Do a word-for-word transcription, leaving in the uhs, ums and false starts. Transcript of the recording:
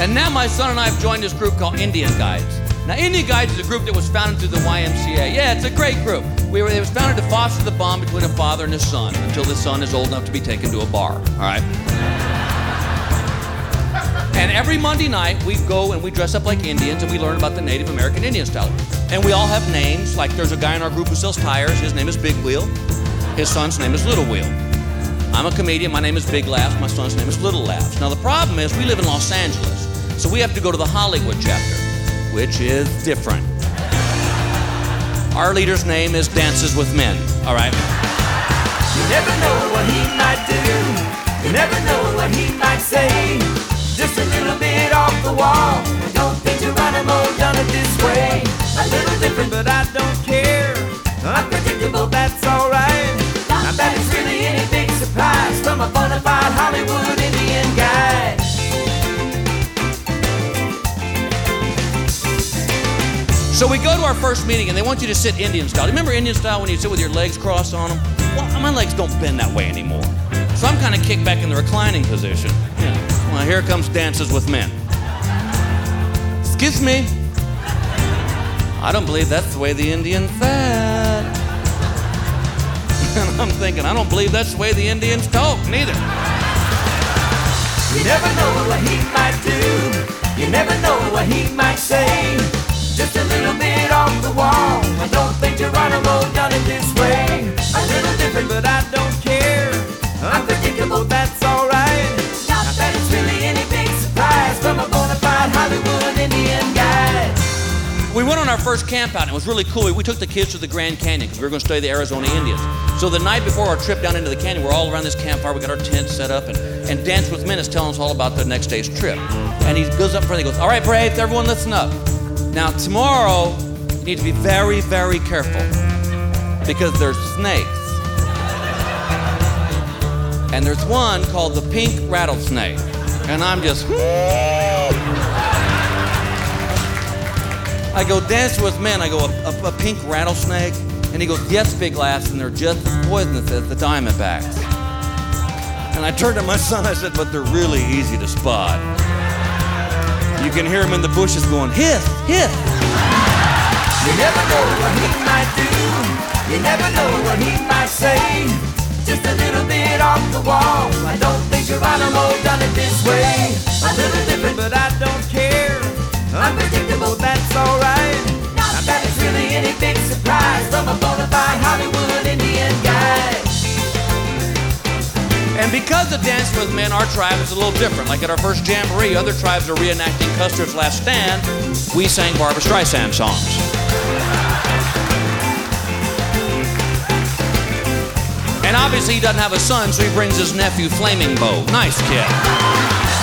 And now my son and I have joined this group called Indian Guides. Now, Indian Guides is a group that was founded through the Y M C A. Yeah, it's a great group. We were, it was founded to foster the bond between a father and his son until the son is old enough to be taken to a bar, all right? And every Monday night, we go and we dress up like Indians and we learn about the Native American Indian style. And we all have names, like there's a guy in our group who sells tires. His name is Big Wheel. His son's name is Little Wheel. I'm a comedian. My name is Big Laughs. My son's name is Little Laughs. Now, the problem is we live in Los Angeles, so we have to go to the Hollywood chapter, which is different. Our leader's name is Dances with Men, all right? You never know what he might do. You never know what he might say. Just a little bit off the wall. I don't think Geronimo done it this way. A little different, but I don't care. Unpredictable, that's alright. Not that it's really any big surprise from a bona fide Hollywood Indian guy. So we go to our first meeting and they want you to sit Indian style. Remember Indian style when you sit with your legs crossed on them? Well, my legs don't bend that way anymore. So I'm kind of kicked back in the reclining position. Yeah. Well, here comes Dances with Men. Excuse me. I don't believe that's the way the Indians sat. And I'm thinking, I don't believe that's the way the Indians talk, neither. You never know what he might do. You never know what he might say. Just a little bit off the wall. I don't think Geronimo done it this way. A little different, but I don't care. Unpredictable, that's alright. Not that it's really any big surprise from a bona fide Hollywood Indian guy. We went on our first camp out and it was really cool. We took the kids to the Grand Canyon because we were going to study the Arizona Indians. So the night before our trip down into the canyon, we're all around this campfire. We got our tent set up and, and Dance with Men is telling us all about the next day's trip. And he goes up front and he goes, all right, braves, everyone listen up. Now tomorrow, you need to be very, very careful because there's snakes. And there's one called the pink rattlesnake. And I'm just, I go, Dance with Men. I go, a, a, a pink rattlesnake? And he goes, yes, Big Laughs, and they're just as poisonous as the Diamondbacks. And I turned to my son, I said, but they're really easy to spot. You can hear him in the bushes going, hiss, hiss. You never know what he might do. You never know what he might say. Just a little bit off the wall. I don't think Geronimo done it this way. A little different, but I don't care. Unpredictable, that's alright. Not that it's really any big surprise from a bona fide Hollywood Indian guy. And because of Dance with Men, our tribe is a little different. Like at our first jamboree, other tribes are reenacting Custer's Last Stand. We sang Barbra Streisand songs. And obviously he doesn't have a son, so he brings his nephew Flaming Bow. Nice kid.